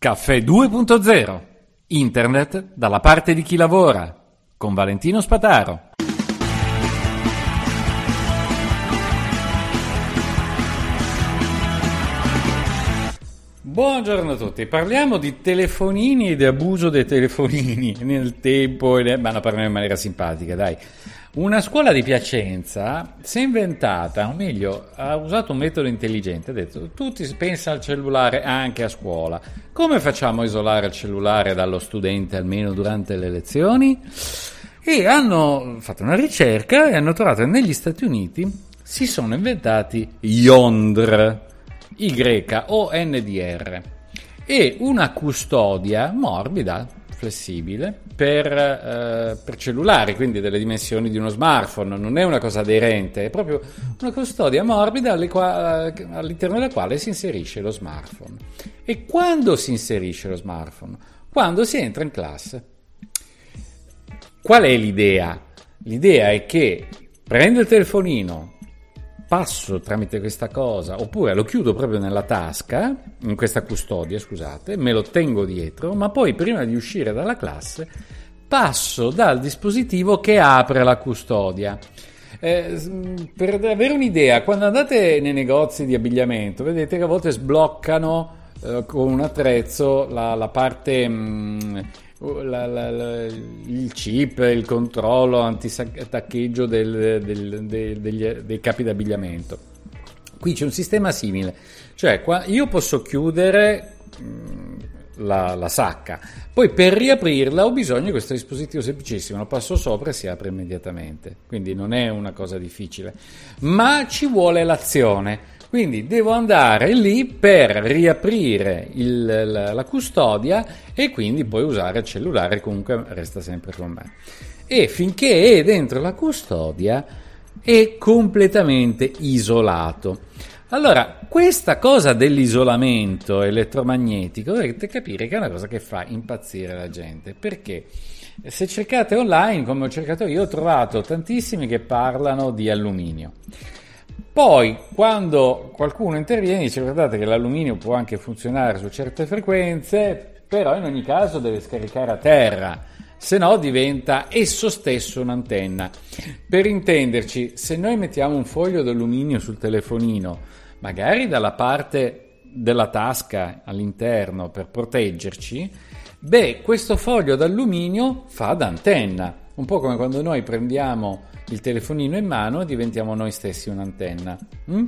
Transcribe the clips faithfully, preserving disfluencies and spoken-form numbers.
Caffè due punto zero. Internet dalla parte di chi lavora. Con Valentino Spataro. Buongiorno a tutti, parliamo di telefonini e di abuso dei telefonini nel tempo, e ne... ma la parliamo in maniera simpatica, dai. Una scuola di Piacenza si è inventata, o meglio, ha usato un metodo intelligente, ha detto, tutti pensa al cellulare anche a scuola, come facciamo a isolare il cellulare dallo studente almeno durante le lezioni? E hanno fatto una ricerca e hanno trovato che negli Stati Uniti si sono inventati Yondr, Y O N D R, e una custodia morbida, flessibile, per, eh, per cellulari, quindi delle dimensioni di uno smartphone. Non è una cosa aderente, è proprio una custodia morbida alle qua, all'interno della quale si inserisce lo smartphone. E quando si inserisce lo smartphone? Quando si entra in classe. Qual è l'idea? L'idea è che prendo il telefonino, passo tramite questa cosa, oppure lo chiudo proprio nella tasca, in questa custodia, scusate, me lo tengo dietro, ma poi prima di uscire dalla classe passo dal dispositivo che apre la custodia. Eh, per avere un'idea, quando andate nei negozi di abbigliamento, vedete che a volte sbloccano eh, con un attrezzo la, la parte... Mh, La, la, la, il chip, il controllo anti-taccheggio del, del, del, degli, dei capi d'abbigliamento. Qui c'è un sistema simile, cioè qua io posso chiudere mh, la, la sacca, poi per riaprirla ho bisogno di questo dispositivo semplicissimo, lo passo sopra e si apre immediatamente, quindi non è una cosa difficile, ma ci vuole l'azione. Quindi devo andare lì per riaprire il, la, la custodia e quindi poi usare il cellulare, comunque resta sempre con me. E finché è dentro la custodia è completamente isolato. Allora, questa cosa dell'isolamento elettromagnetico dovete capire che è una cosa che fa impazzire la gente, perché se cercate online, come ho cercato io, ho trovato tantissimi che parlano di alluminio. Poi, quando qualcuno interviene, dice guardate che l'alluminio può anche funzionare su certe frequenze, però in ogni caso deve scaricare a terra, se no diventa esso stesso un'antenna. Per intenderci, se noi mettiamo un foglio d'alluminio sul telefonino, magari dalla parte della tasca all'interno per proteggerci, beh, questo foglio d'alluminio fa da antenna, un po' come quando noi prendiamo il telefonino in mano e diventiamo noi stessi un'antenna. Mm?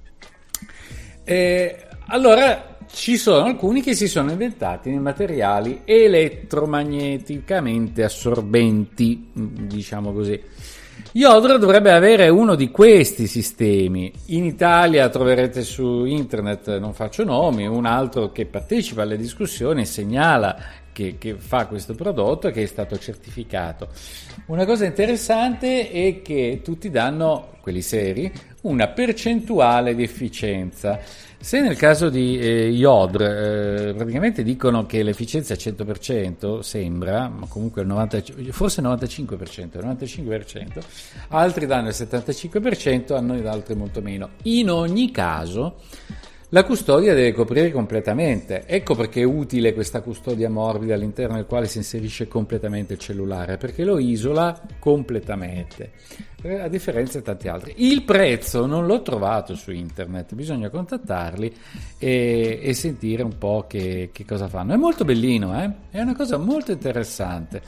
E allora ci sono alcuni che si sono inventati nei materiali elettromagneticamente assorbenti, diciamo così. Yondr dovrebbe avere uno di questi sistemi. In Italia troverete su internet, non faccio nomi, un altro che partecipa alle discussioni segnala Che, che fa questo prodotto e che è stato certificato. Una cosa interessante è che tutti danno, quelli seri, una percentuale di efficienza. Se nel caso di eh, Yondr eh, praticamente dicono che l'efficienza è cento per cento, sembra, ma comunque il novanta, forse il novantacinque per cento, il novantacinque per cento, altri danno il settantacinque per cento, a noi altri molto meno. In ogni caso la custodia deve coprire completamente. Ecco perché è utile questa custodia morbida all'interno del quale si inserisce completamente il cellulare, perché lo isola completamente, a differenza di tanti altri. Il prezzo non l'ho trovato su internet, bisogna contattarli e, e sentire un po' che, che cosa fanno. È molto bellino, eh? È una cosa molto interessante.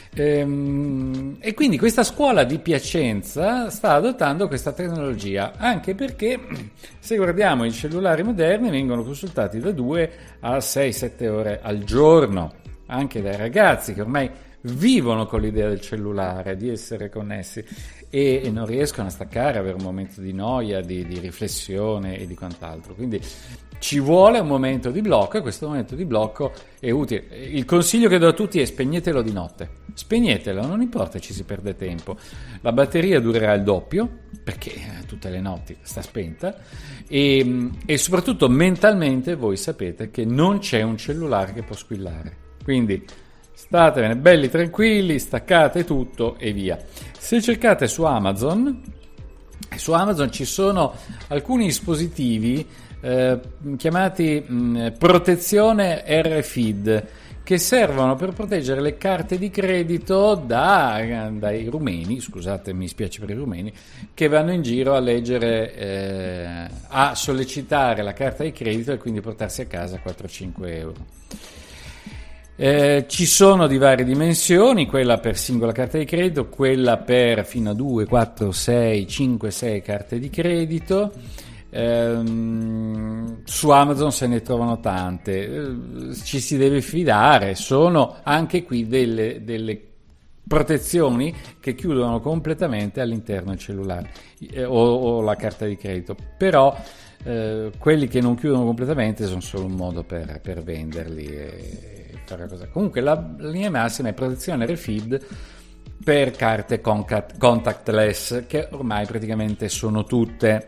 Ehm, e quindi questa scuola di Piacenza sta adottando questa tecnologia, anche perché se guardiamo i cellulari moderni vengono consultati da due a sei sette ore al giorno, anche dai ragazzi che ormai vivono con l'idea del cellulare, di essere connessi e, e non riescono a staccare, avere un momento di noia, di, di riflessione e di quant'altro. Quindi ci vuole un momento di blocco e questo momento di blocco è utile. Il consiglio che do a tutti è spegnetelo di notte. Spegnetelo, non importa, ci si perde tempo. La batteria durerà il doppio, perché tutte le notti sta spenta, e, e soprattutto mentalmente voi sapete che non c'è un cellulare che può squillare. Quindi statevene belli tranquilli, staccate tutto e via. Se cercate su Amazon, su Amazon ci sono alcuni dispositivi eh, chiamati mh, protezione R F I D, che servono per proteggere le carte di credito da, dai rumeni, scusate, mi spiace per i rumeni, che vanno in giro a leggere, eh, a sollecitare la carta di credito e quindi portarsi a casa quattro cinque euro. Eh, ci sono di varie dimensioni, quella per singola carta di credito, quella per fino a due, quattro, sei, cinque, sei carte di credito. Ehm, su Amazon se ne trovano tante, eh, ci si deve fidare, sono anche qui delle, delle protezioni che chiudono completamente all'interno il cellulare eh, o, o la carta di credito, però eh, quelli che non chiudono completamente sono solo un modo per, per venderli e fare cosa. Comunque la, la linea massima è protezione R F I D per carte contact, contactless, che ormai praticamente sono tutte,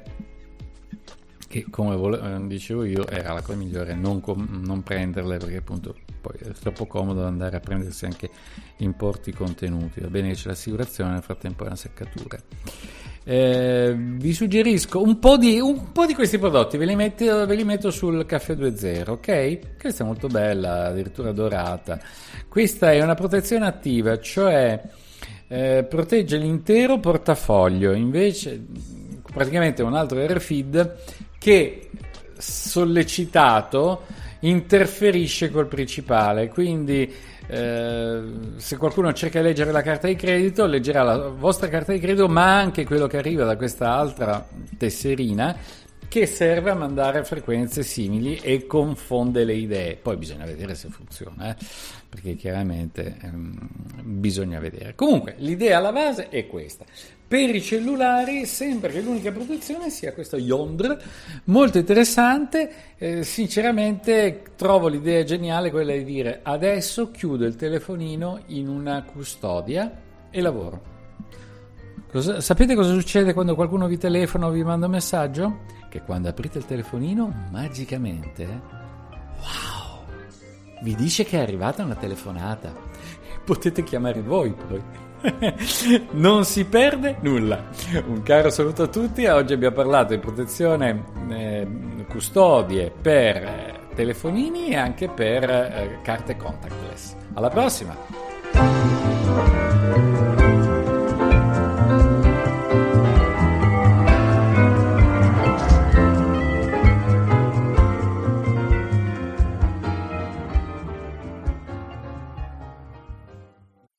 che come vole- dicevo io era la cosa migliore non, com- non prenderle, perché appunto poi è troppo comodo andare a prendersi anche importi contenuti. Va bene che c'è l'assicurazione, nel frattempo è una seccatura. Eh, vi suggerisco un po' di un po' di questi prodotti, ve li metto, ve li metto sul Caffè due zero, ok? Questa è molto bella, addirittura dorata. Questa è una protezione attiva, cioè eh, protegge l'intero portafoglio, invece praticamente un altro R F I D che sollecitato interferisce col principale, quindi eh, se qualcuno cerca di leggere la carta di credito, leggerà la vostra carta di credito ma anche quello che arriva da questa altra tesserina che serve a mandare a frequenze simili e confonde le idee. Poi bisogna vedere se funziona, eh? Perché chiaramente ehm, bisogna vedere. Comunque l'idea alla base è questa. Per i cellulari sembra che l'unica protezione sia questo Yondr, molto interessante. Eh, sinceramente trovo l'idea geniale quella di dire: adesso chiudo il telefonino in una custodia e lavoro. Cosa, sapete cosa succede quando qualcuno vi telefona o vi manda un messaggio? Che quando aprite il telefonino, magicamente, wow, vi dice che è arrivata una telefonata. Potete chiamare voi poi. Non si perde nulla. Un caro saluto a tutti. Oggi abbiamo parlato di protezione, eh, custodie per eh, telefonini e anche per eh, carte contactless. Alla prossima.